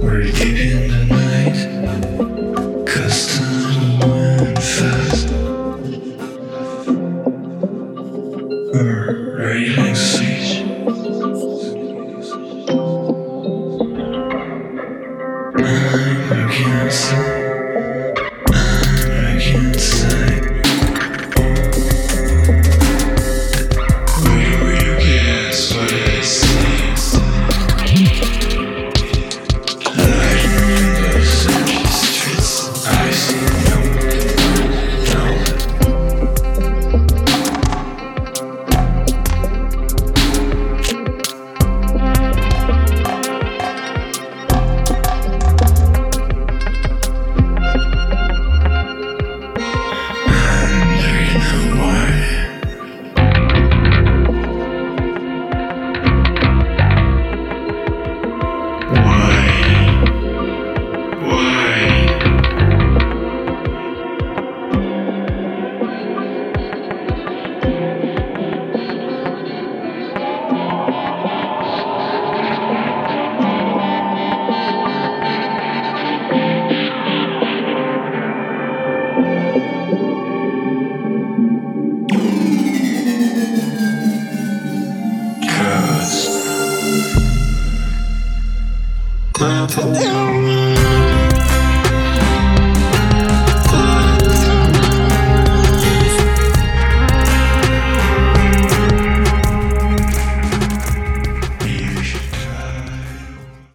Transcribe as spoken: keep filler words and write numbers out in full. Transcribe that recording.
We're deep in the night, 'cause time went fast. We're right next to each. I'm against it. I'm against it. Wait, will you guess what I say? Lying in the city streets, I see no, no. And do you know why? Why? Why? Cause I put down